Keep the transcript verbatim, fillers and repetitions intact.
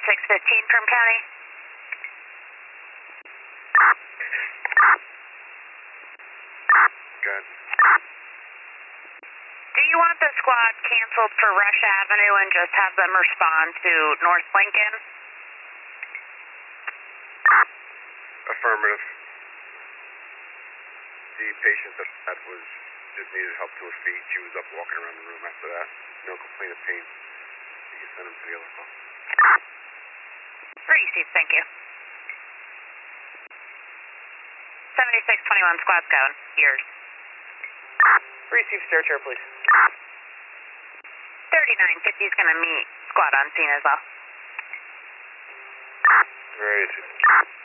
seventy-six fifteen from County. Good. Do you want the squad canceled for Rush Avenue and just have them respond to North Lincoln? Affirmative. The patient that that was just needed help to her feet. She was up walking around the room after that. No complaint of pain. You can send them to the other call. Received, thank you. seventy-six twenty-one squad's going. Yours. Receive stair chair, please. thirty-nine fifty is going to meet squad on scene as well. Very easy.